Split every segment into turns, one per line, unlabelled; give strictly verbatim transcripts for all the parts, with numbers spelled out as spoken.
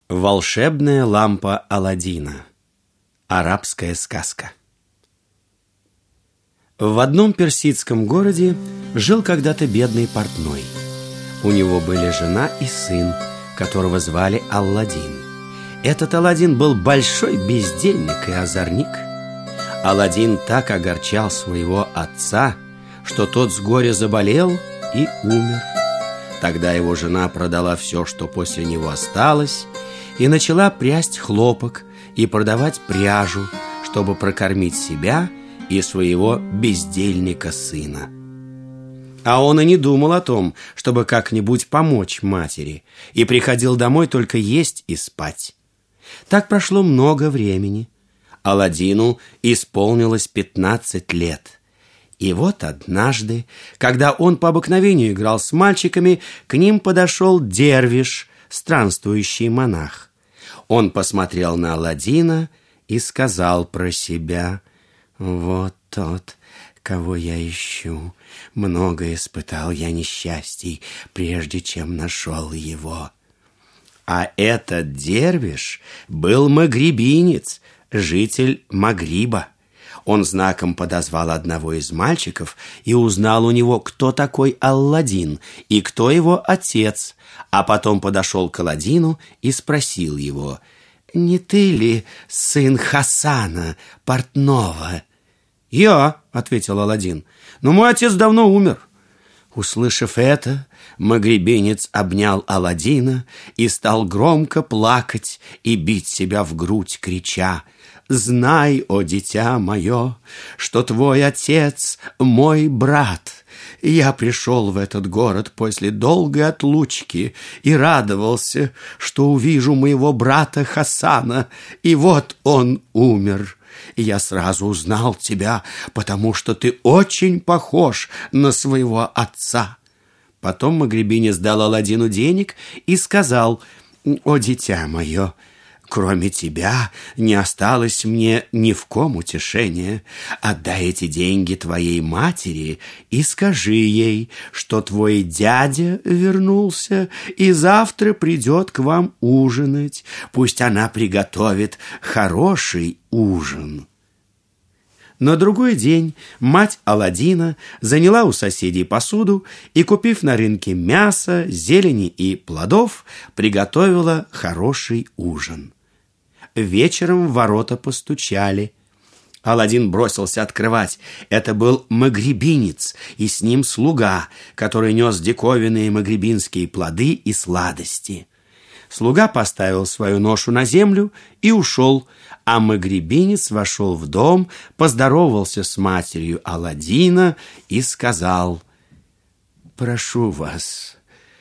Волшебная лампа Аладдина. Арабская сказка. В одном персидском городе жил когда-то бедный портной. У него были жена и сын, которого звали Аладдин. Этот Аладдин был большой бездельник и озорник. Аладдин так огорчал своего отца, что тот с горя заболел и умер. Тогда его жена продала все, что после него осталось, и начала прясть хлопок и продавать пряжу, чтобы прокормить себя и своего бездельника сына. А он и не думал о том, чтобы как-нибудь помочь матери, и приходил домой только есть и спать. Так прошло много времени. Аладдину исполнилось пятнадцать лет. И вот однажды, когда он по обыкновению играл с мальчиками, к ним подошел дервиш, странствующий монах. Он посмотрел на Аладдина и сказал про себя: «Вот тот, кого я ищу. Много испытал я несчастий, прежде чем нашел его». А этот дервиш был магрибинец, житель Магриба. Он знаком подозвал одного из мальчиков и узнал у него, кто такой Аладдин и кто его отец, а потом подошел к Аладдину и спросил его: «Не ты ли сын Хасана, портного?» «Я», — ответил Аладдин, — «но мой отец давно умер». Услышав это, магрибинец обнял Аладдина и стал громко плакать и бить себя в грудь, крича: «Знай, о дитя мое, что твой отец мой брат. Я пришел в этот город после долгой отлучки и радовался, что увижу моего брата Хасана, и вот он умер. Я сразу узнал тебя, потому что ты очень похож на своего отца». Потом магрибинец дал Аладдину денег и сказал: «О, дитя мое, кроме тебя не осталось мне ни в ком утешения. Отдай эти деньги твоей матери и скажи ей, что твой дядя вернулся и завтра придет к вам ужинать. Пусть она приготовит хороший ужин». На другой день мать Аладдина заняла у соседей посуду и, купив на рынке мясо, зелени и плодов, приготовила хороший ужин. Вечером в ворота постучали. Аладдин бросился открывать. Это был магрибинец, и с ним слуга, который нес диковинные магрибинские плоды и сладости. Слуга поставил свою ношу на землю и ушел, а магрибинец вошел в дом, поздоровался с матерью Аладдина и сказал: «Прошу вас,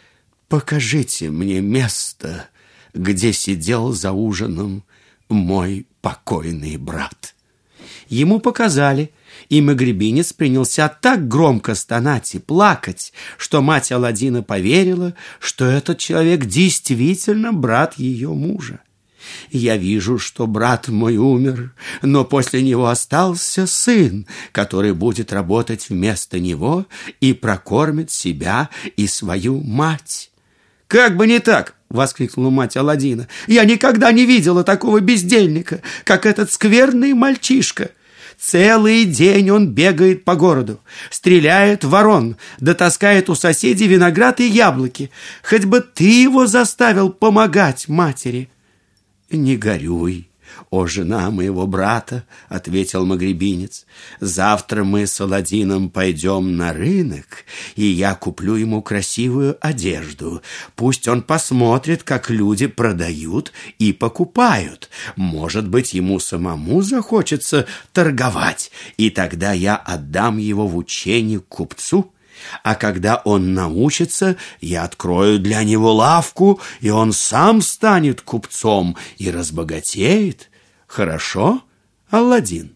покажите мне место, где сидел за ужином мой покойный брат». Ему показали, и магрибинец принялся так громко стонать и плакать, что мать Аладдина поверила, что этот человек действительно брат ее мужа. «Я вижу, что брат мой умер, но после него остался сын, который будет работать вместо него и прокормит себя и свою мать». «Как бы не так!» — воскликнула мать Аладдина. «Я никогда не видела такого бездельника, как этот скверный мальчишка. Целый день он бегает по городу, стреляет в ворон, да таскает у соседей виноград и яблоки. Хоть бы ты его заставил помогать матери». «Не горюй, о жена моего брата», — ответил магрибинец. «Завтра мы с Аладдином пойдем на рынок, и я куплю ему красивую одежду. Пусть он посмотрит, как люди продают и покупают. Может быть, ему самому захочется торговать, и тогда я отдам его в учение к купцу. А когда он научится, я открою для него лавку, и он сам станет купцом и разбогатеет. Хорошо, Аладдин?»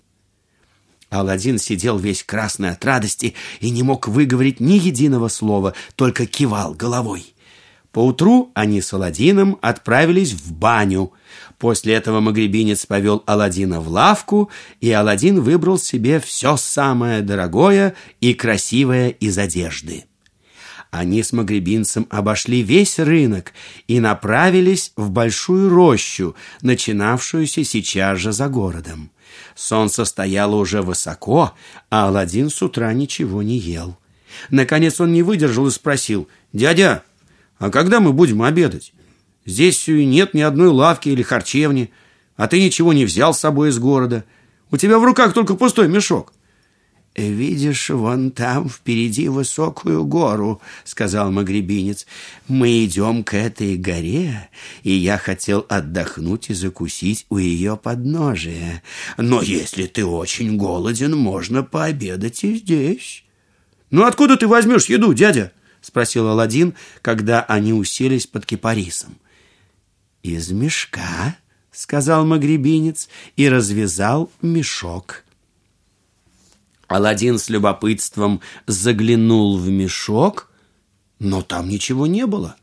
Аладдин сидел весь красный от радости и не мог выговорить ни единого слова, только кивал головой. Поутру они с Аладдином отправились в баню. После этого магрибинец повел Аладдина в лавку, и Аладдин выбрал себе все самое дорогое и красивое из одежды. Они с магребинцем обошли весь рынок и направились в большую рощу, начинавшуюся сейчас же за городом. Солнце стояло уже высоко, а Аладдин с утра ничего не ел. Наконец он не выдержал и спросил: «Дядя, а когда мы будем обедать? Здесь нет ни одной лавки или харчевни, а ты ничего не взял с собой из города. У тебя в руках только пустой мешок». «Видишь, вон там впереди высокую гору, — сказал магребинец. Мы идем к этой горе, и я хотел отдохнуть и закусить у ее подножия. Но если ты очень голоден, можно пообедать и здесь». «Ну откуда ты возьмешь еду, дядя?» — спросил Аладдин, когда они уселись под кипарисом. «Из мешка, — сказал магребинец и развязал мешок». Аладдин с любопытством заглянул в мешок, но там ничего не было.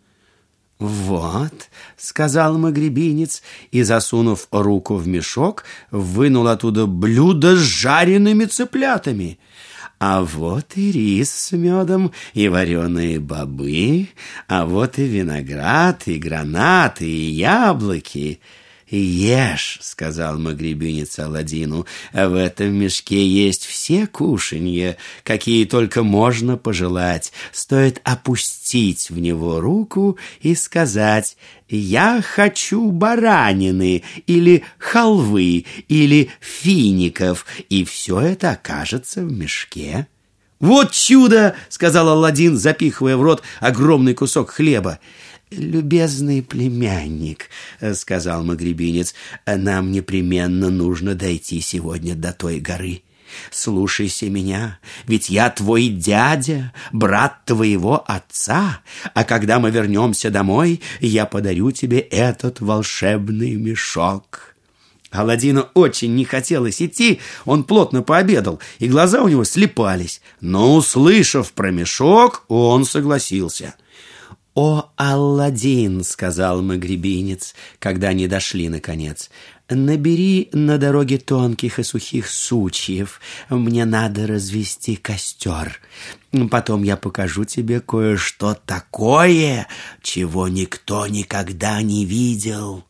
«Вот, — сказал магребинец и, засунув руку в мешок, вынул оттуда блюдо с жареными цыплятами. А вот и рис с медом, и вареные бобы, а вот и виноград, и гранаты, и яблоки». «Ешь, — сказал магребинец Аладдину, — в этом мешке есть все кушанья, какие только можно пожелать. Стоит опустить в него руку и сказать: я хочу баранины, или халвы, или фиников, и все это окажется в мешке». «Вот чудо! — сказал Аладдин, запихивая в рот огромный кусок хлеба. «Любезный племянник, — сказал магребинец, — нам непременно нужно дойти сегодня до той горы. Слушайся меня, ведь я твой дядя, брат твоего отца, а когда мы вернемся домой, я подарю тебе этот волшебный мешок». Аладдину очень не хотелось идти, он плотно пообедал, и глаза у него слепались, но, услышав про мешок, он согласился. «О, Аладдин, — сказал магребинец, когда они дошли наконец, — набери на дороге тонких и сухих сучьев, мне надо развести костер. Потом я покажу тебе кое-что такое, чего никто никогда не видел».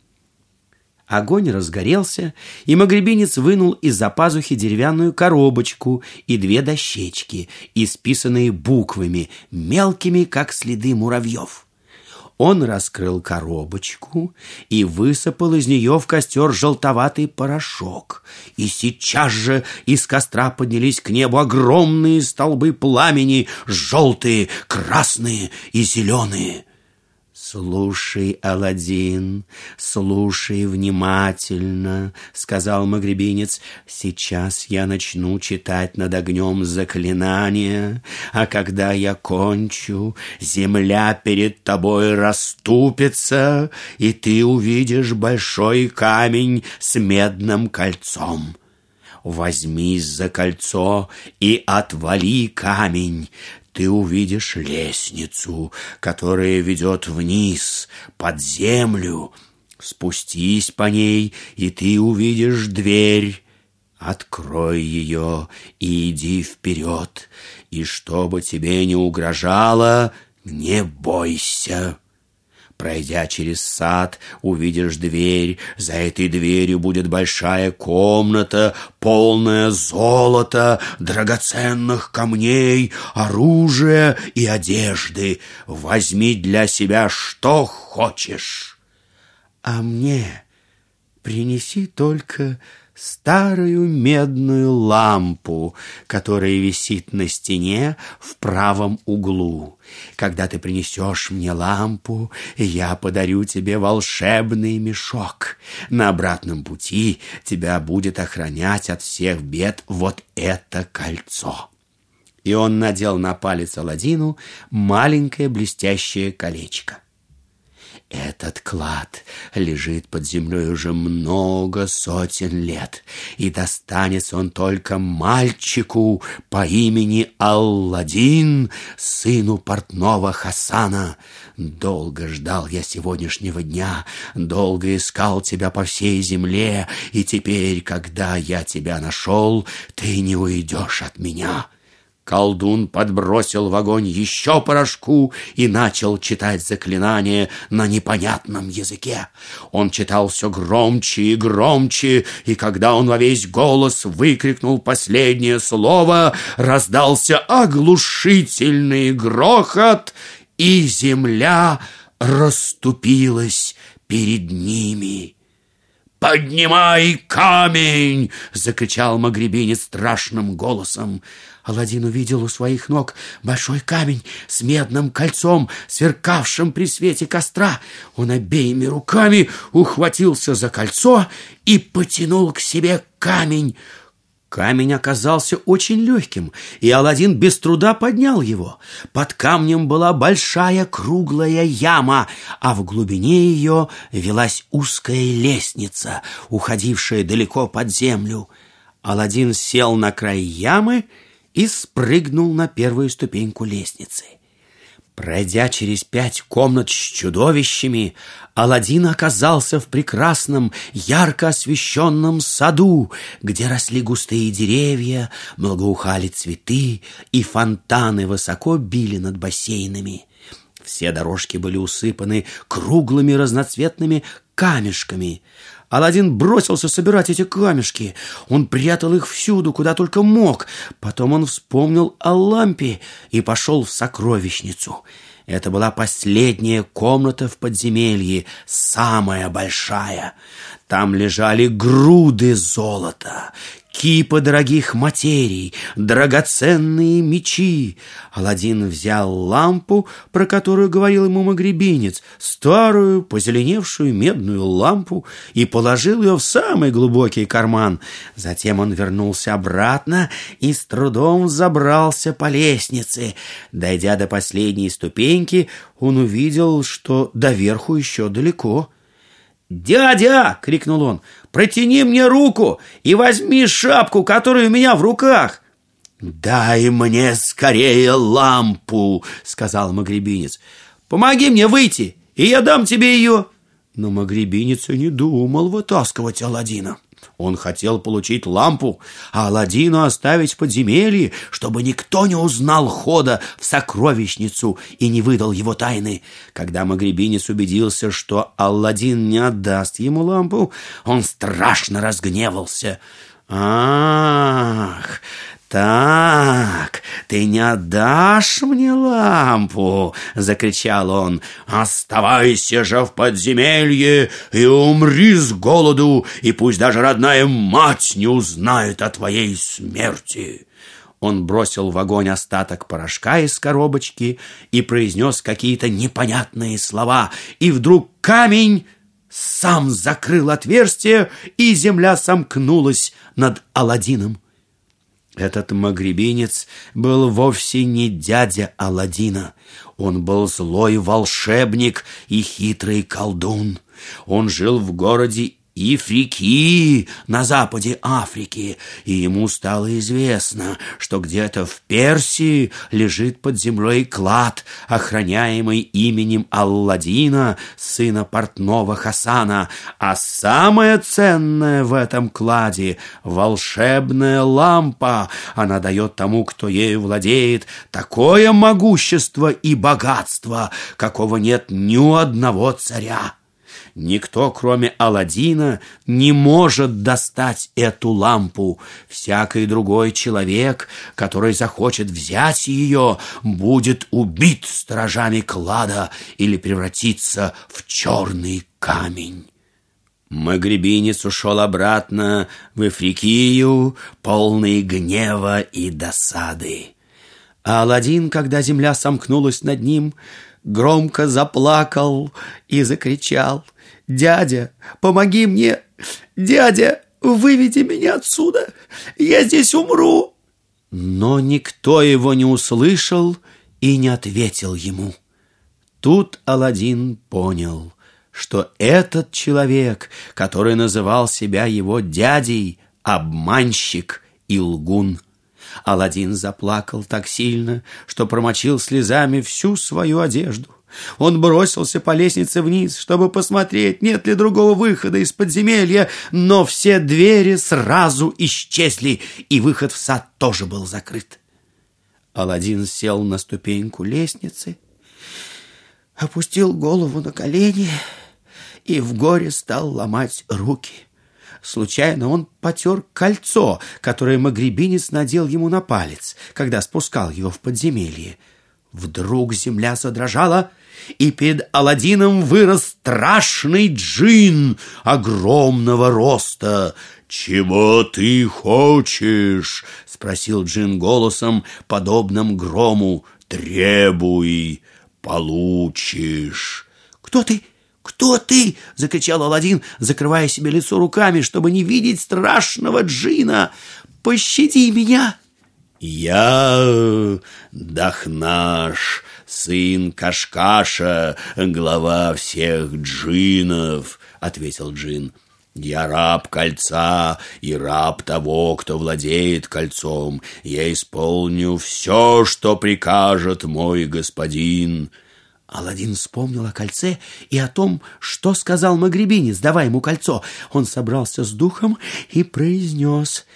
Огонь разгорелся, и магребинец вынул из-за пазухи деревянную коробочку и две дощечки, исписанные буквами, мелкими, как следы муравьев. Он раскрыл коробочку и высыпал из нее в костер желтоватый порошок. И сейчас же из костра поднялись к небу огромные столбы пламени, желтые, красные и зеленые. «Слушай, Аладдин, слушай внимательно, — сказал магребинец, — сейчас я начну читать над огнем заклинания, а когда я кончу, земля перед тобой расступится, и ты увидишь большой камень с медным кольцом. Возьмись за кольцо и отвали камень. Ты увидишь лестницу, которая ведет вниз, под землю. Спустись по ней, и ты увидишь дверь. Открой ее и иди вперед, и чтобы тебе не угрожало, не бойся. Пройдя через сад, увидишь дверь. За этой дверью будет большая комната, полная золота, драгоценных камней, оружия и одежды. Возьми для себя что хочешь. А мне принеси только старую медную лампу, которая висит на стене в правом углу. Когда ты принесешь мне лампу, я подарю тебе волшебный мешок. На обратном пути тебя будет охранять от всех бед вот это кольцо». И он надел на палец Аладдину маленькое блестящее колечко. Этот клад лежит под землей уже много сотен лет, и достанется он только мальчику по имени Аладдин, сыну портного Хасана. Долго ждал я сегодняшнего дня, долго искал тебя по всей земле, и теперь, когда я тебя нашел, ты не уйдешь от меня. Колдун подбросил в огонь еще порошку и начал читать заклинание на непонятном языке. Он читал все громче и громче, и когда он во весь голос выкрикнул последнее слово, раздался оглушительный грохот, и земля расступилась перед ними. «Поднимай камень!» — закричал Магребинец страшным голосом. Аладдин увидел у своих ног большой камень с медным кольцом, сверкавшим при свете костра. Он обеими руками ухватился за кольцо и потянул к себе камень. Камень оказался очень легким, и Аладдин без труда поднял его. Под камнем была большая круглая яма, а в глубине ее велась узкая лестница, уходившая далеко под землю. Аладдин сел на край ямы и спрыгнул на первую ступеньку лестницы. Пройдя через пять комнат с чудовищами, Аладдин оказался в прекрасном, ярко освещенном саду, где росли густые деревья, благоухали цветы, и фонтаны высоко били над бассейнами. Все дорожки были усыпаны круглыми разноцветными камешками. Аладдин бросился собирать эти камешки. Он прятал их всюду, куда только мог. Потом он вспомнил о лампе и пошел в сокровищницу. Это была последняя комната в подземелье, самая большая. Там лежали груды золота, кипы дорогих материй, драгоценные мечи. Аладдин взял лампу, про которую говорил ему Магребинец, старую, позеленевшую медную лампу, и положил ее в самый глубокий карман. Затем он вернулся обратно и с трудом забрался по лестнице. Дойдя до последней ступеньки, он увидел, что доверху еще далеко. «Дядя!» — крикнул он. «Протяни мне руку и возьми шапку, которая у меня в руках!» «Дай мне скорее лампу!» — сказал Магребинец. «Помоги мне выйти, и я дам тебе ее!» Но Магребинец и не думал вытаскивать Аладдина. Он хотел получить лампу, а Аладдина оставить в подземелье, чтобы никто не узнал хода в сокровищницу и не выдал его тайны. Когда Магребинец убедился, что Аладдин не отдаст ему лампу, он страшно разгневался. «Ах, так, ты не отдашь мне лампу?» — закричал он. «Оставайся же в подземелье и умри с голоду, и пусть даже родная мать не узнает о твоей смерти». Он бросил в огонь остаток порошка из коробочки и произнес какие-то непонятные слова, и вдруг камень сам закрыл отверстие, и земля сомкнулась над Аладдином. Этот Магребинец был вовсе не дядя Аладдина. Он был злой волшебник и хитрый колдун. Он жил в городе Ифрикии на западе Африки, и ему стало известно, что где-то в Персии лежит под землей клад, охраняемый именем Алладина, сына портного Хасана, а самое ценное в этом кладе — волшебная лампа. Она дает тому, кто ею владеет, такое могущество и богатство, какого нет ни у одного царя. Никто, кроме Аладдина, не может достать эту лампу. Всякий другой человек, который захочет взять ее, будет убит стражами клада или превратиться в черный камень. Магребинец ушел обратно в Ифрикию, полный гнева и досады. А Аладдин, когда земля сомкнулась над ним, громко заплакал и закричал: «Дядя, помоги мне! Дядя, выведи меня отсюда! Я здесь умру!» Но никто его не услышал и не ответил ему. Тут Аладдин понял, что этот человек, который называл себя его дядей, обманщик и лгун. Аладдин заплакал так сильно, что промочил слезами всю свою одежду. Он бросился по лестнице вниз, чтобы посмотреть, нет ли другого выхода из подземелья, но все двери сразу исчезли, и выход в сад тоже был закрыт. Аладдин сел на ступеньку лестницы, опустил голову на колени и в горе стал ломать руки. Случайно он потер кольцо, которое магребинец надел ему на палец, когда спускал его в подземелье. Вдруг земля задрожала, и перед Аладдином вырос страшный джин огромного роста. «Чего ты хочешь?» — спросил джин голосом, подобным грому. «Требуй, получишь». «Кто ты? Кто ты?» — закричал Аладдин, закрывая себе лицо руками, чтобы не видеть страшного джина. «Пощади меня!» «Я Дахнаш, сын Кашкаша, глава всех джиннов», — ответил джин. «Я раб кольца и раб того, кто владеет кольцом. Я исполню все, что прикажет мой господин». Аладдин вспомнил о кольце и о том, что сказал магребинец, давая ему кольцо. Он собрался с духом и произнес: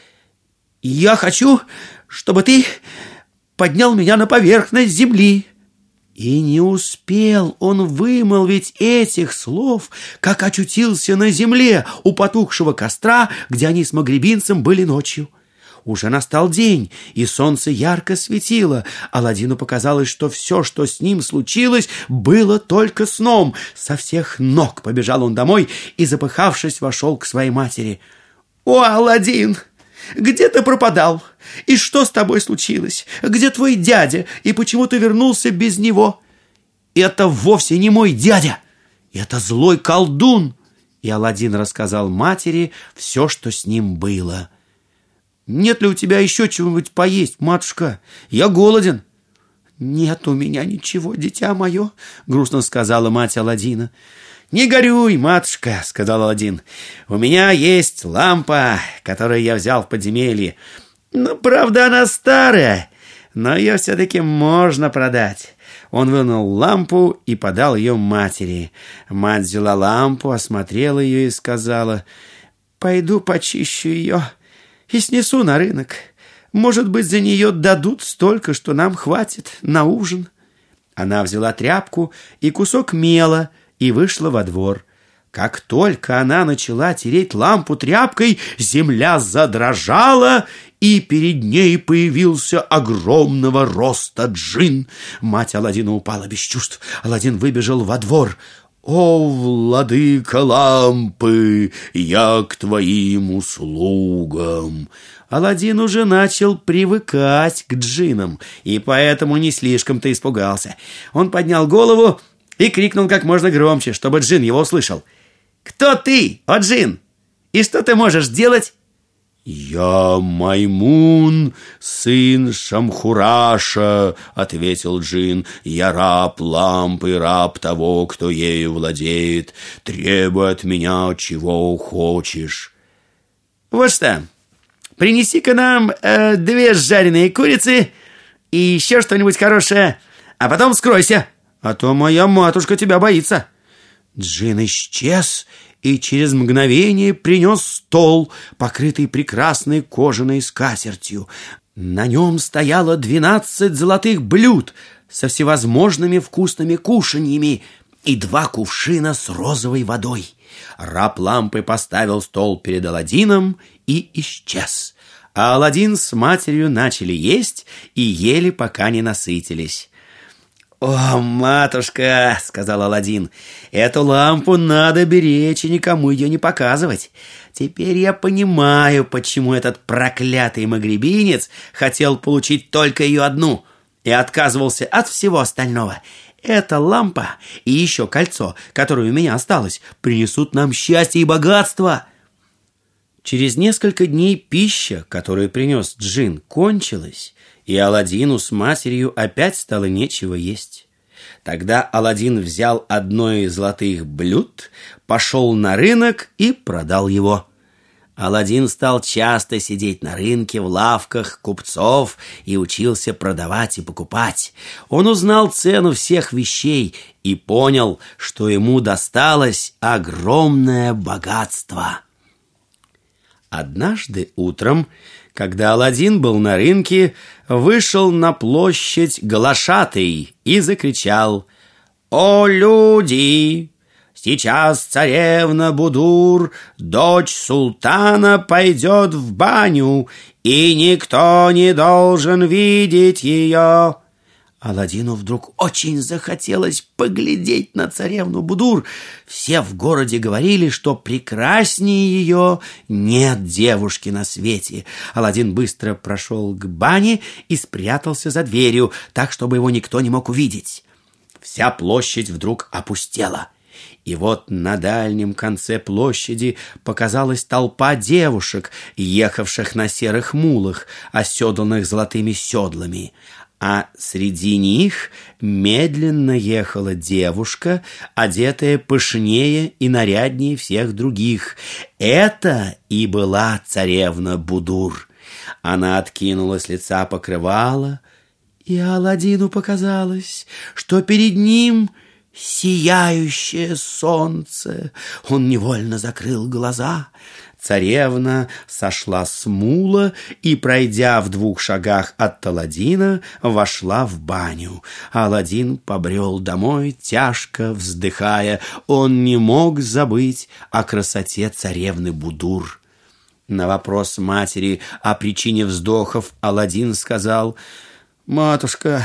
«Я хочу, чтобы ты поднял меня на поверхность земли». И не успел он вымолвить этих слов, как очутился на земле у потухшего костра, где они с магребинцем были ночью. Уже настал день, и солнце ярко светило. Аладдину показалось, что все, что с ним случилось, было только сном. Со всех ног побежал он домой и, запыхавшись, вошел к своей матери. «О, Аладдин! Где ты пропадал? И что с тобой случилось? Где твой дядя? И почему ты вернулся без него?» «Это вовсе не мой дядя! Это злой колдун!» И Аладдин рассказал матери все, что с ним было. «Нет ли у тебя еще чего-нибудь поесть, матушка? Я голоден». «Нет у меня ничего, дитя мое», — грустно сказала мать Аладдина. «Не горюй, матушка», — сказал Аладдин. «У меня есть лампа, которую я взял в подземелье. Ну, правда, она старая, но ее все-таки можно продать». Он вынул лампу и подал ее матери. Мать взяла лампу, осмотрела ее и сказала: «Пойду почищу ее и снесу на рынок. Может быть, за нее дадут столько, что нам хватит на ужин». Она взяла тряпку и кусок мела и вышла во двор. Как только она начала тереть лампу тряпкой, земля задрожала, и перед ней появился огромного роста джин. Мать Аладдина упала без чувств. Аладдин выбежал во двор. «О, владыка лампы, я к твоим услугам!» Аладдин уже начал привыкать к джиннам, и поэтому не слишком-то испугался. Он поднял голову и крикнул как можно громче, чтобы джин его услышал. «Кто ты, о джин? И что ты можешь делать?» «Я Маймун, сын Шамхураша», — ответил джин. «Я раб лампы, раб того, кто ею владеет. Требуй от меня, чего хочешь». «Вот что, принеси-ка нам э, две жареные курицы и еще что-нибудь хорошее, а потом скройся, а то моя матушка тебя боится». Джин исчез и через мгновение принес стол, покрытый прекрасной кожаной скатертью. На нем стояло двенадцать золотых блюд со всевозможными вкусными кушаньями и два кувшина с розовой водой. Раб лампы поставил стол перед Аладдином и исчез. А Аладдин с матерью начали есть и ели, пока не насытились. «О, матушка, — сказал Аладдин, — эту лампу надо беречь и никому ее не показывать. Теперь я понимаю, почему этот проклятый магребинец хотел получить только ее одну и отказывался от всего остального. Эта лампа и еще кольцо, которое у меня осталось, принесут нам счастье и богатство». Через несколько дней пища, которую принес джин, кончилась, и Аладдину с матерью опять стало нечего есть. Тогда Аладдин взял одно из золотых блюд, пошел на рынок и продал его. Аладдин стал часто сидеть на рынке, в лавках купцов и учился продавать и покупать. Он узнал цену всех вещей и понял, что ему досталось огромное богатство. Однажды утром, Когда Аладдин был на рынке, вышел на площадь глашатай и закричал: «О, люди! Сейчас царевна Будур, дочь султана, пойдет в баню, и никто не должен видеть ее». Аладдину вдруг очень захотелось поглядеть на царевну Будур. Все в городе говорили, что прекраснее ее нет девушки на свете. Аладдин быстро прошел к бане и спрятался за дверью, так, чтобы его никто не мог увидеть. Вся площадь вдруг опустела. И вот на дальнем конце площади показалась толпа девушек, ехавших на серых мулах, оседланных золотыми седлами. А среди них медленно ехала девушка, одетая пышнее и наряднее всех других. Это и была царевна Будур. Она откинула с лица покрывало, и Аладдину показалось, что перед ним сияющее солнце. Он невольно закрыл глаза. Царевна сошла с мула и, пройдя в двух шагах от Аладдина, вошла в баню. Аладдин побрел домой, тяжко вздыхая. Он не мог забыть о красоте царевны Будур. На вопрос матери о причине вздохов Аладдин сказал: «Матушка,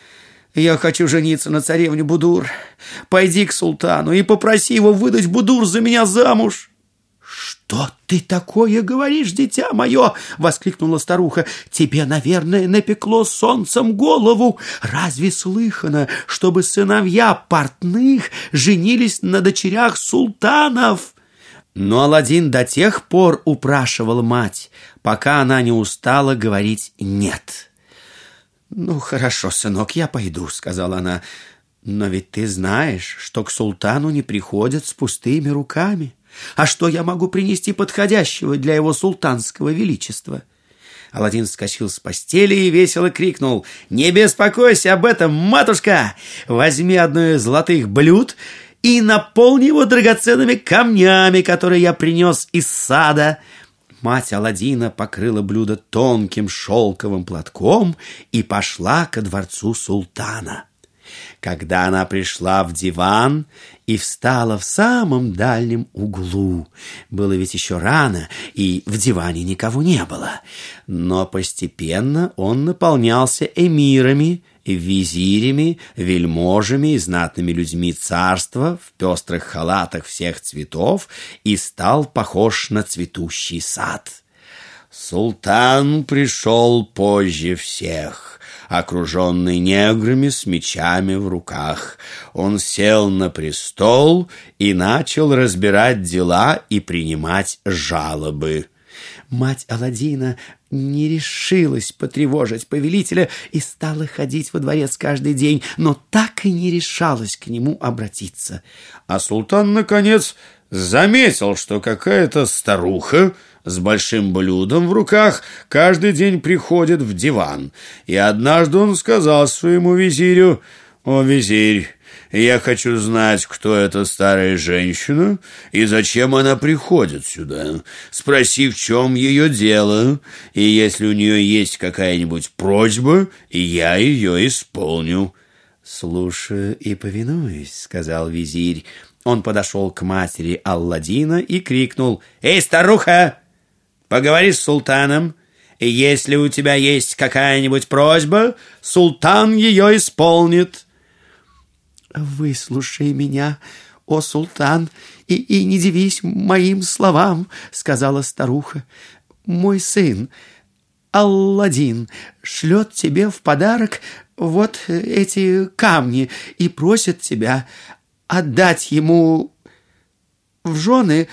я хочу жениться на царевне Будур. Пойди к султану и попроси его выдать Будур за меня замуж». «Что ты такое говоришь, дитя мое?» — воскликнула старуха. «Тебе, наверное, напекло солнцем голову. Разве слыхано, чтобы сыновья портных женились на дочерях султанов?» Но Аладдин до тех пор упрашивал мать, пока она не устала говорить «нет». «Ну, хорошо, сынок, я пойду», — сказала она. «Но ведь ты знаешь, что к султану не приходят с пустыми руками. А что я могу принести подходящего для его султанского величества?» Аладдин вскочил с постели и весело крикнул: «Не беспокойся об этом, матушка! Возьми одно из золотых блюд и наполни его драгоценными камнями, которые я принес из сада». Мать Аладдина покрыла блюдо тонким шелковым платком и пошла ко дворцу султана. Когда она пришла в диван и встала в самом дальнем углу, было ведь еще рано, и в диване никого не было, но постепенно он наполнялся эмирами, визирями, вельможами и знатными людьми царства в пестрых халатах всех цветов и стал похож на цветущий сад. Султан пришел позже всех, окруженный неграми с мечами в руках. Он сел на престол и начал разбирать дела и принимать жалобы. Мать Аладдина не решилась потревожить повелителя и стала ходить во дворец каждый день, но так и не решалась к нему обратиться. А султан, наконец, заметил, что какая-то старуха с большим блюдом в руках каждый день приходит в диван. И однажды он сказал своему визирю: «О, визирь, я хочу знать, кто эта старая женщина и зачем она приходит сюда. Спроси, в чем ее дело, и если у нее есть какая-нибудь просьба, я ее исполню». «Слушаю и повинуюсь», — сказал визирь. Он подошел к матери Аладдина и крикнул: «Эй, старуха, поговори с султаном. Если у тебя есть какая-нибудь просьба, султан ее исполнит». «Выслушай меня, о султан, и, и не дивись моим словам», — сказала старуха. «Мой сын Аладдин шлет тебе в подарок вот эти камни и просит тебя отдать ему в жены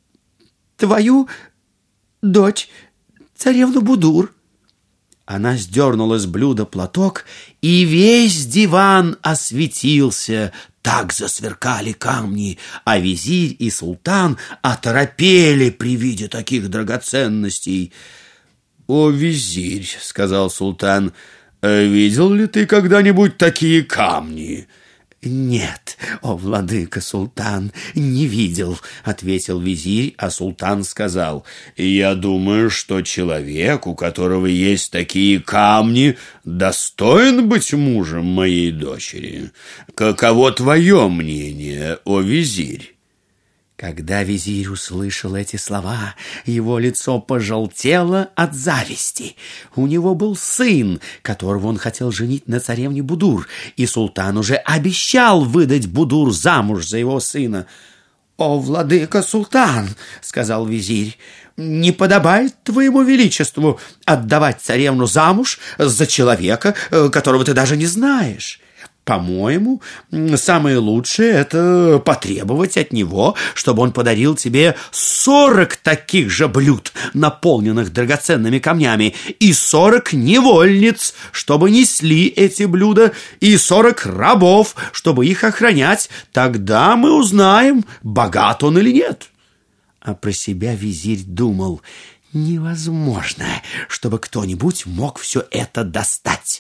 твою дочь, царевну Будур». Она сдернула с блюда платок, и весь диван осветился, так засверкали камни, а визирь и султан оторопели при виде таких драгоценностей. «О, визирь, — сказал султан, — видел ли ты когда-нибудь такие камни?» «Нет, о, владыка султан, не видел», — ответил визирь, а султан сказал: «Я думаю, что человек, у которого есть такие камни, достоин быть мужем моей дочери. Каково твое мнение, о визирь?» Когда визирь услышал эти слова, его лицо пожелтело от зависти. У него был сын, которого он хотел женить на царевне Будур, и султан уже обещал выдать Будур замуж за его сына. «О, владыка султан, — сказал визирь, — не подобает твоему величеству отдавать царевну замуж за человека, которого ты даже не знаешь. По-моему, самое лучшее — это потребовать от него, чтобы он подарил тебе сорок таких же блюд, наполненных драгоценными камнями, и сорок невольниц, чтобы несли эти блюда, и сорок рабов, чтобы их охранять. Тогда мы узнаем, богат он или нет». А про себя визирь думал: невозможно, чтобы кто-нибудь мог все это достать.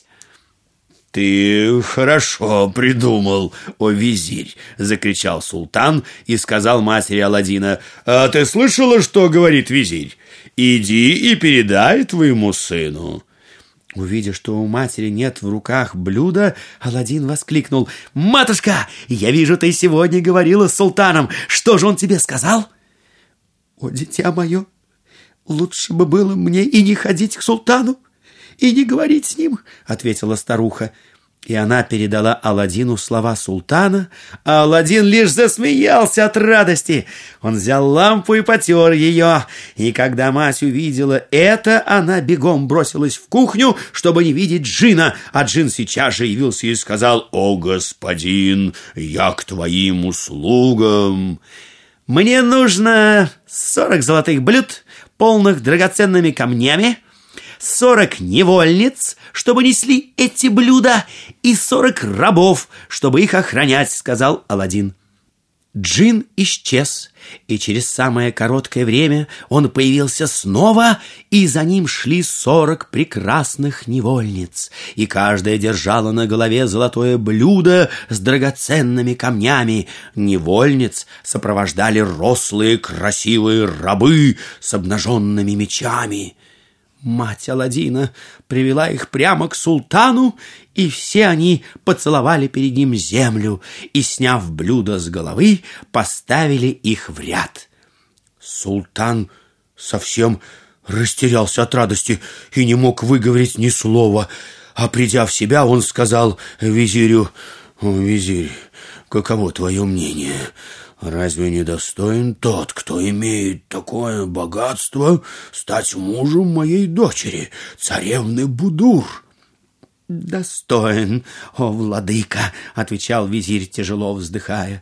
«Ты хорошо придумал, о визирь!» — закричал султан и сказал матери Аладдина: «А ты слышала, что говорит визирь? Иди и передай твоему сыну». Увидя, что у матери нет в руках блюда, Аладдин воскликнул: «Матушка, я вижу, ты сегодня говорила с султаном. Что же он тебе сказал?» «О, дитя мое, лучше бы было мне и не ходить к султану, и не говорить с ним», — ответила старуха. И она передала Аладдину слова султана, а Аладдин лишь засмеялся от радости. Он взял лампу и потер ее, и когда мать увидела это, она бегом бросилась в кухню, чтобы не видеть джина, а джин сейчас же явился и сказал: «О, господин, я к твоим услугам. Мне нужно сорок золотых блюд, полных драгоценными камнями, сорок невольниц, чтобы несли эти блюда, и сорок рабов, чтобы их охранять», — сказал Аладдин. Джин исчез, и через самое короткое время он появился снова, и за ним шли сорок прекрасных невольниц, и каждая держала на голове золотое блюдо с драгоценными камнями. Невольниц сопровождали рослые красивые рабы с обнаженными мечами. Мать Аладдина привела их прямо к султану, и все они поцеловали перед ним землю и, сняв блюдо с головы, поставили их в ряд. Султан совсем растерялся от радости и не мог выговорить ни слова, а придя в себя, он сказал визирю: «О, визирь, каково твое мнение? Разве не достоин тот, кто имеет такое богатство, стать мужем моей дочери, царевны Будур?» «Достоин, о владыка», — отвечал визирь, тяжело вздыхая.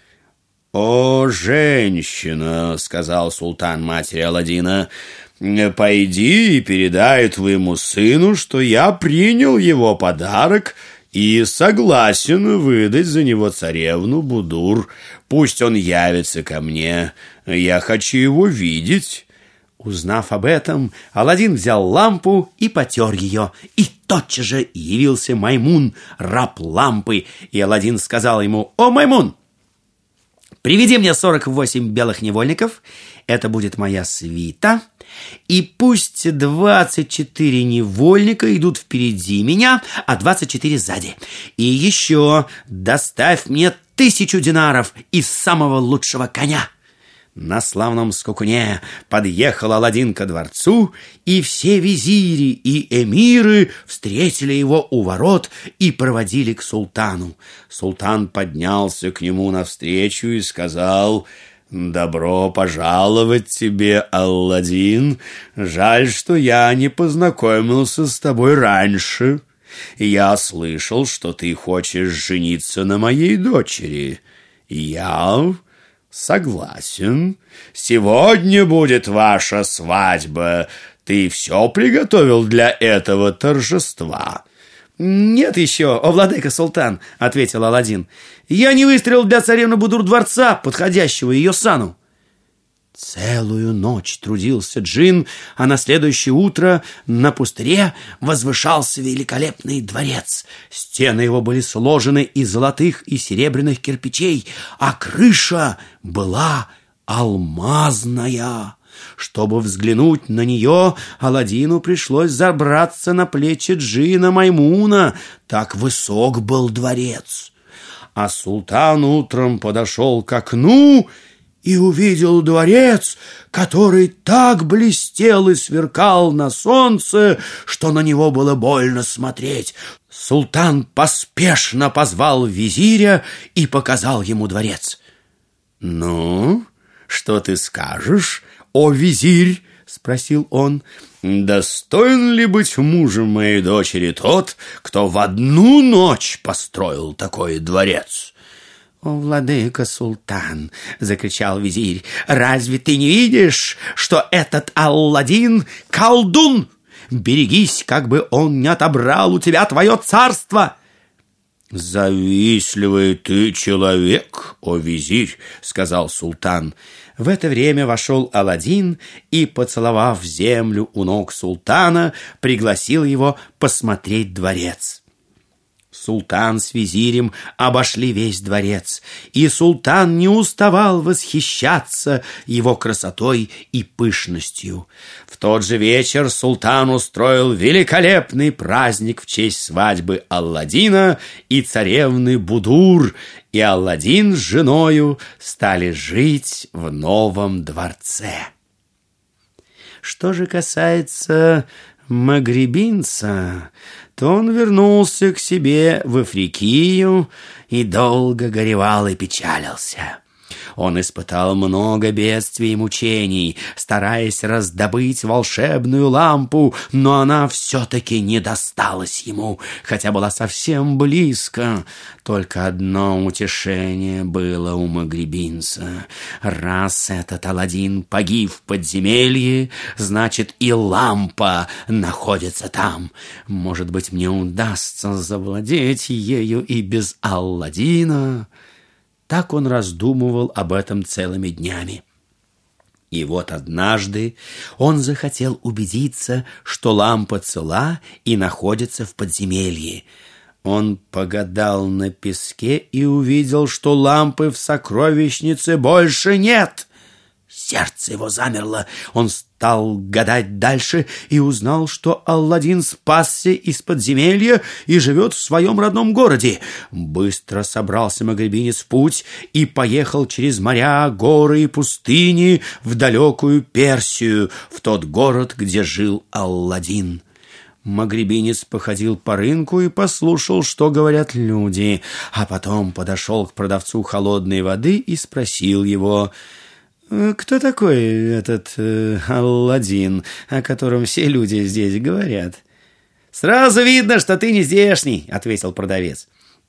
«О, женщина», — сказал султан матери Аладдина, — «пойди и передай твоему сыну, что я принял его подарок и согласен выдать за него царевну Будур. Пусть он явится ко мне, я хочу его видеть». Узнав об этом, Аладдин взял лампу и потер ее, и тотчас же явился Маймун, раб лампы, и Аладдин сказал ему: «О, Маймун, приведи мне сорок восемь белых невольников, это будет моя свита, и пусть двадцать четыре невольника идут впереди меня, а двадцать четыре сзади. И еще доставь мне тысячу динаров из самого лучшего коня». На славном скакуне подъехал Аладдин ко дворцу, и все визири и эмиры встретили его у ворот и проводили к султану. Султан поднялся к нему навстречу и сказал: «Добро пожаловать тебе, Аладдин. Жаль, что я не познакомился с тобой раньше. Я слышал, что ты хочешь жениться на моей дочери. Я согласен. Сегодня будет ваша свадьба. Ты все приготовил для этого торжества?» «Нет еще, о владыка султан», — ответил Аладдин. «Я не выстроил для царевны Будур дворца, подходящего ее сану». Целую ночь трудился джин, а на следующее утро на пустыре возвышался великолепный дворец. Стены его были сложены из золотых и серебряных кирпичей, а крыша была алмазная. Чтобы взглянуть на нее, Аладдину пришлось забраться на плечи джина Маймуна, так высок был дворец. А султан утром подошел к окну и увидел дворец, который так блестел и сверкал на солнце, что на него было больно смотреть. Султан поспешно позвал визиря и показал ему дворец. «Ну, что ты скажешь, о визирь?» — спросил он. «Достоин ли быть мужем моей дочери тот, кто в одну ночь построил такой дворец?» «О, владыка султан!» — закричал визирь. «Разве ты не видишь, что этот Аладдин — колдун? Берегись, как бы он не отобрал у тебя твое царство!» «Завистливый ты человек, о визирь!» — сказал султан. В это время вошел Аладдин и, поцеловав землю у ног султана, пригласил его посмотреть дворец. Султан с визирем обошли весь дворец, и султан не уставал восхищаться его красотой и пышностью. В тот же вечер султан устроил великолепный праздник в честь свадьбы Аладдина и царевны Будур, и Аладдин с женою стали жить в новом дворце. Что же касается магрибинца, то он вернулся к себе в Африкию и долго горевал и печалился. Он испытал много бедствий и мучений, стараясь раздобыть волшебную лампу, но она все-таки не досталась ему, хотя была совсем близко. Только одно утешение было у магрибинца. Раз этот Аладдин погиб в подземелье, значит и лампа находится там. Может быть, мне удастся завладеть ею и без Аладдина. Так он раздумывал об этом целыми днями. И вот однажды он захотел убедиться, что лампа цела и находится в подземелье. Он погадал на песке и увидел, что лампы в сокровищнице больше нет. Сердце его замерло. Он стал гадать дальше и узнал, что Аладдин спасся из подземелья и живет в своем родном городе. Быстро собрался магрибинец в путь и поехал через моря, горы и пустыни в далекую Персию, в тот город, где жил Аладдин. Магрибинец походил по рынку и послушал, что говорят люди, а потом подошел к продавцу холодной воды и спросил его: «Кто такой этот э, Аладдин, о котором все люди здесь говорят?» «Сразу видно, что ты не здешний», — ответил продавец.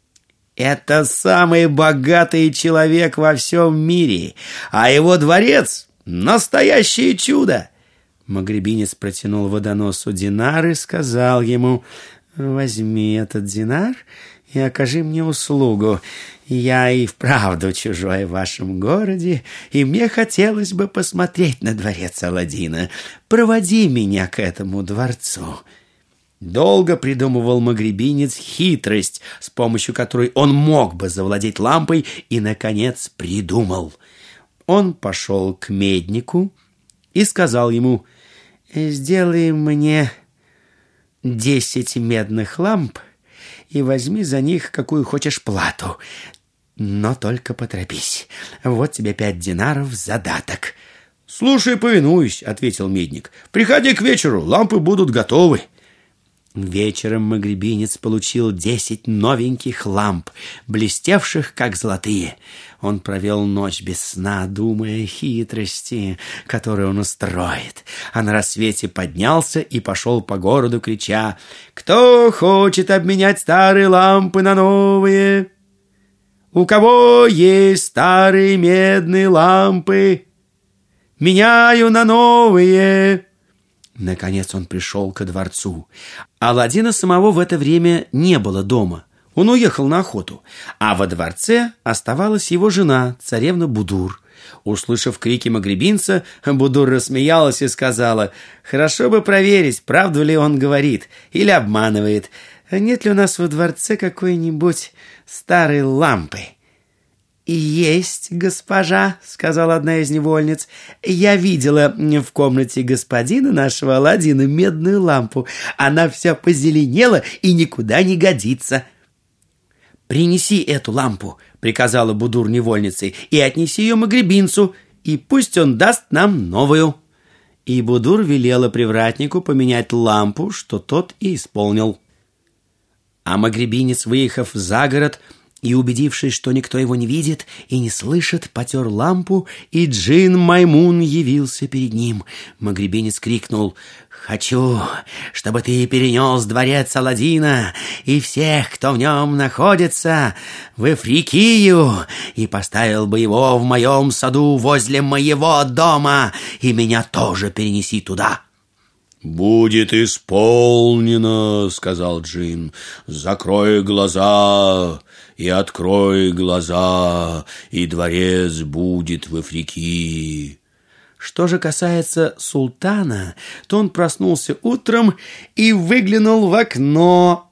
«Это самый богатый человек во всем мире, а его дворец — настоящее чудо». Магрибинец протянул водоносу динар и сказал ему: «Возьми этот динар и окажи мне услугу. Я и вправду чужой в вашем городе, и мне хотелось бы посмотреть на дворец Аладдина. Проводи меня к этому дворцу». Долго придумывал магрибинец хитрость, с помощью которой он мог бы завладеть лампой, и, наконец, придумал. Он пошел к меднику и сказал ему: «Сделай мне десять медных ламп и возьми за них какую хочешь плату. Но только поторопись. Вот тебе пять динаров задаток». «Слушай, повинуюсь», — ответил медник. «Приходи к вечеру, лампы будут готовы». Вечером магрибинец получил десять новеньких ламп, блестевших, как золотые. Он провел ночь без сна, думая о хитрости, которую он устроит. А на рассвете поднялся и пошел по городу, крича: «Кто хочет обменять старые лампы на новые? У кого есть старые медные лампы? Меняю на новые!» Наконец он пришел ко дворцу. Аладдина самого в это время не было дома. Он уехал на охоту. А во дворце оставалась его жена, царевна Будур. Услышав крики магребинца, Будур рассмеялась и сказала: «Хорошо бы проверить, правду ли он говорит или обманывает. Нет ли у нас во дворце какой-нибудь старой лампы?» «Есть, госпожа», — сказала одна из невольниц. «Я видела в комнате господина нашего Аладдина медную лампу. Она вся позеленела и никуда не годится». «Принеси эту лампу», — приказала Будур невольнице, «и отнеси ее магребинцу, и пусть он даст нам новую». И Будур велела привратнику поменять лампу, что тот и исполнил. А магребинец, выехав за город и убедившись, что никто его не видит и не слышит, потер лампу, и джин Маймун явился перед ним. Магребинец крикнул: «Хочу, чтобы ты перенес дворец Аладдина и всех, кто в нем находится, в Эфрикию, и поставил бы его в моем саду возле моего дома, и меня тоже перенеси туда».
«Будет исполнено», — сказал джин. «Закрой глаза и открой глаза, и дворец будет в Эфрикии».
Что же касается султана, то он проснулся утром и выглянул в окно.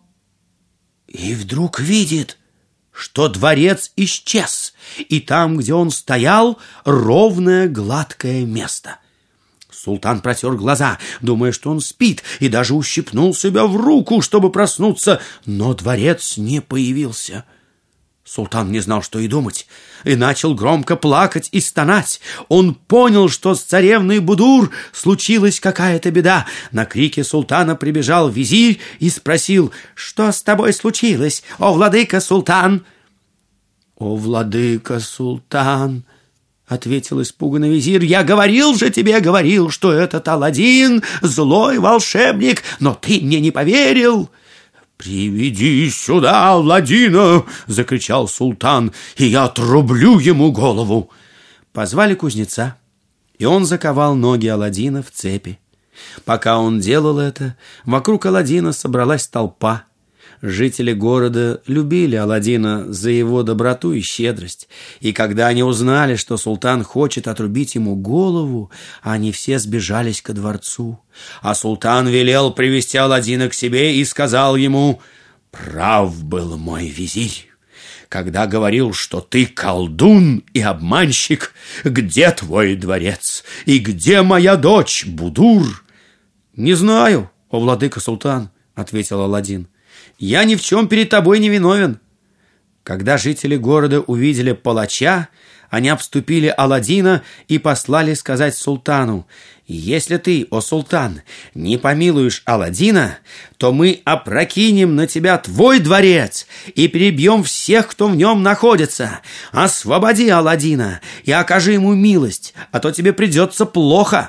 И вдруг видит, что дворец исчез, и там, где он стоял, ровное гладкое место. Султан протер глаза, думая, что он спит, и даже ущипнул себя в руку, чтобы проснуться, но дворец не появился. Султан не знал, что и думать, и начал громко плакать и стонать. Он понял, что с царевной Будур случилась какая-то беда. На крики султана прибежал визирь и спросил: «Что с тобой случилось, о владыка султан?» «О владыка султан», — ответил испуганный визирь, «я говорил же тебе, говорил, что этот Аладдин злой волшебник, но ты мне не поверил». «Приведи сюда Аладдина!» — закричал султан, «и я отрублю ему голову!» Позвали кузнеца, и он заковал ноги Аладдина в цепи. Пока он делал это, вокруг Аладдина собралась толпа. Жители города любили Аладдина за его доброту и щедрость, и когда они узнали, что султан хочет отрубить ему голову, они все сбежались ко дворцу. А султан велел привести Аладдина к себе и сказал ему: «Прав был мой визирь, когда говорил, что ты колдун и обманщик. Где твой дворец? И где моя дочь Будур?» «Не знаю, о владыка султан», — ответил Аладдин. «Я ни в чем перед тобой не виновен». Когда жители города увидели палача, они обступили Аладдина и послали сказать султану: «Если ты, о султан, не помилуешь Аладдина, то мы опрокинем на тебя твой дворец и перебьем всех, кто в нем находится. Освободи Аладдина и окажи ему милость, а то тебе придется плохо».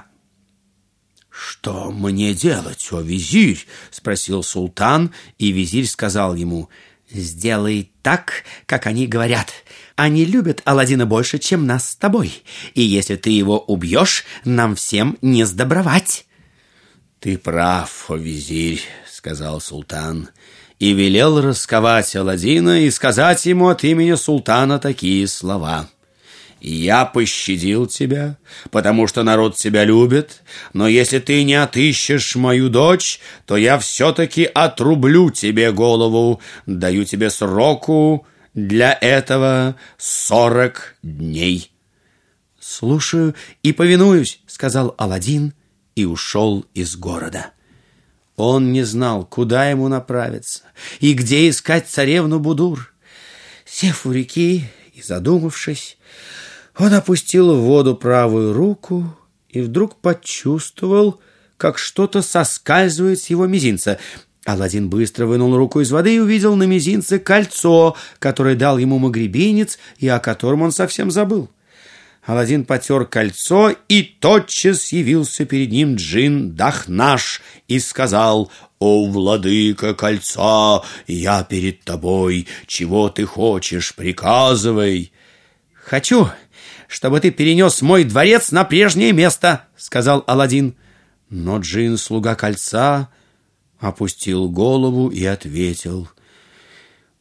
«Что мне делать, о визирь?» — спросил султан, и визирь сказал ему: «Сделай так, как они говорят. Они любят Аладдина больше, чем нас с тобой, и если ты его убьешь, нам всем не сдобровать». «Ты прав, о визирь», — сказал султан, и велел расковать Аладдина и сказать ему от имени султана такие слова: «Я пощадил тебя, потому что народ тебя любит, но если ты не отыщешь мою дочь, то я все-таки отрублю тебе голову. Даю тебе сроку для этого сорок дней». «Слушаю и повинуюсь», — сказал Аладдин и ушел из города. Он не знал, куда ему направиться и где искать царевну Будур. Сев у реки и задумавшись, он опустил в воду правую руку и вдруг почувствовал, как что-то соскальзывает с его мизинца. Аладдин быстро вынул руку из воды и увидел на мизинце кольцо, которое дал ему магребинец и о котором он совсем забыл. Аладдин потер кольцо, и тотчас явился перед ним джин Дахнаш и сказал: «О, владыка кольца, я перед тобой. Чего ты хочешь, приказывай». «Хочу, чтобы ты перенес мой дворец на прежнее место», — сказал Аладдин. Но джин, слуга кольца, опустил голову и ответил: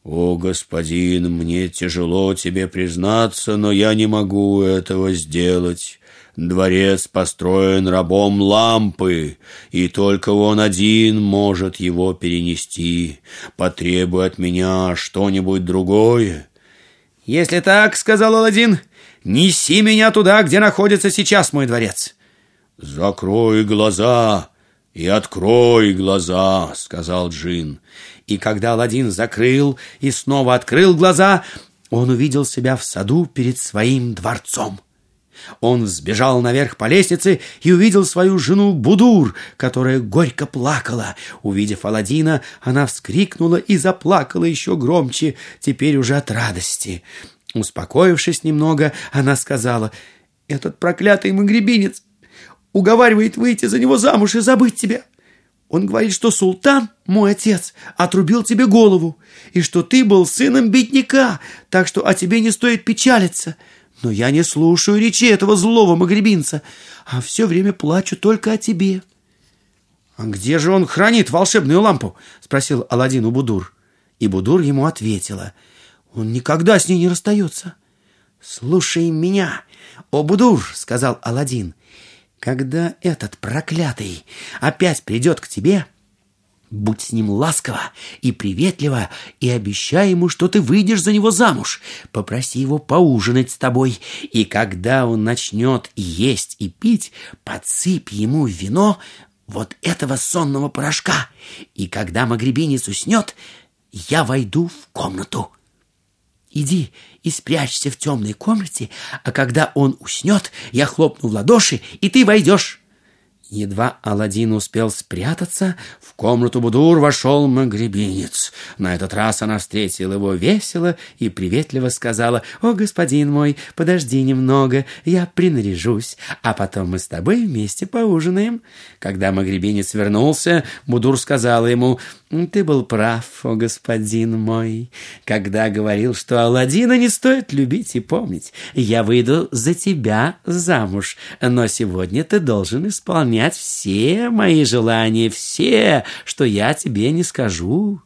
«О, господин, мне тяжело тебе признаться, но я не могу этого сделать. Дворец построен рабом лампы, и только он один может его перенести. Потребуй от меня что-нибудь другое».
«Если так, — сказал Аладдин, — неси меня туда, где находится сейчас мой дворец».
«Закрой глаза и открой глаза», — сказал джин.
И когда Аладдин закрыл и снова открыл глаза, он увидел себя в саду перед своим дворцом. Он взбежал наверх по лестнице и увидел свою жену Будур, которая горько плакала. Увидев Аладдина, она вскрикнула и заплакала еще громче, теперь уже от радости. Успокоившись немного, она сказала: «Этот проклятый магребинец уговаривает выйти за него замуж и забыть тебя. Он говорит, что султан, мой отец, отрубил тебе голову, и что ты был сыном бедняка, так что о тебе не стоит печалиться. Но я не слушаю речи этого злого магребинца, а все время плачу только о тебе». «А где же он хранит волшебную лампу?» — спросил Аладдин у Будур. И Будур ему ответила: «Он никогда с ней не расстается». «Слушай меня, о Будур, — сказал Аладдин, — когда этот проклятый опять придет к тебе, будь с ним ласково и приветливо, и обещай ему, что ты выйдешь за него замуж. Попроси его поужинать с тобой, и когда он начнет и есть, и пить, подсыпь ему в вино вот этого сонного порошка, и когда магребинец уснет, я войду в комнату. Иди и спрячься в темной комнате, а когда он уснет, я хлопну в ладоши, и ты войдешь». Едва Аладдин успел спрятаться, в комнату Будур вошел магребинец. На этот раз она встретила его весело и приветливо сказала: «О, господин мой, подожди немного, я принаряжусь, а потом мы с тобой вместе поужинаем». Когда магребинец вернулся, Будур сказала ему: «Ты был прав, о господин мой, когда говорил, что Аладдина не стоит любить и помнить. Я выйду за тебя замуж, но сегодня ты должен исполнять все мои желания, все, что я тебе не скажу».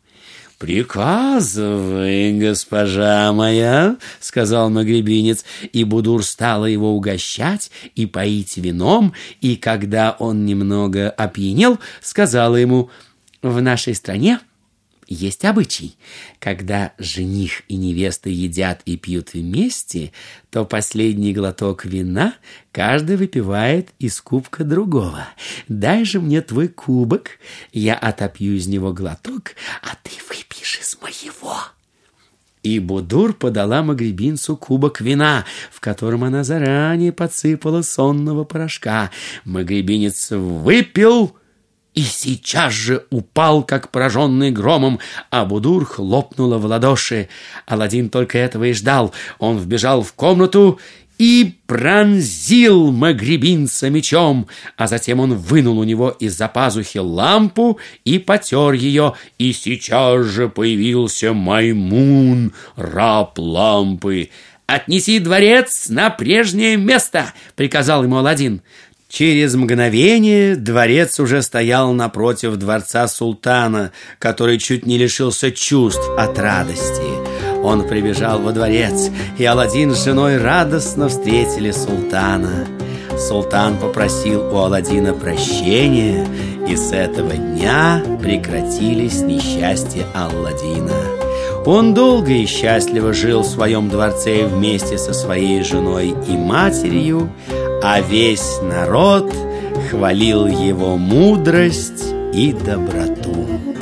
«Приказывай, госпожа моя», — сказал магребинец, и Будур стала его угощать и поить вином, и когда он немного опьянел, сказала ему: «В нашей стране есть обычай. Когда жених и невеста едят и пьют вместе, то последний глоток вина каждый выпивает из кубка другого. Дай же мне твой кубок, я отопью из него глоток, а ты выпьешь из моего». И Будур подала магребинцу кубок вина, в котором она заранее подсыпала сонного порошка. Магребинец выпил и сейчас же упал, как пораженный громом, а Будур хлопнула в ладоши. Аладдин только этого и ждал. Он вбежал в комнату и пронзил магребинца мечом, а затем он вынул у него из-за пазухи лампу и потер ее, и сейчас же появился Маймун, раб лампы. «Отнеси дворец на прежнее место!» — приказал ему Аладдин. Через мгновение дворец уже стоял напротив дворца султана, который чуть не лишился чувств от радости. Он прибежал во дворец, и Аладдин с женой радостно встретили султана. Султан попросил у Аладдина прощения, и с этого дня прекратились несчастья Аладдина. Он долго и счастливо жил в своем дворце вместе со своей женой и матерью, а весь народ хвалил его мудрость и доброту.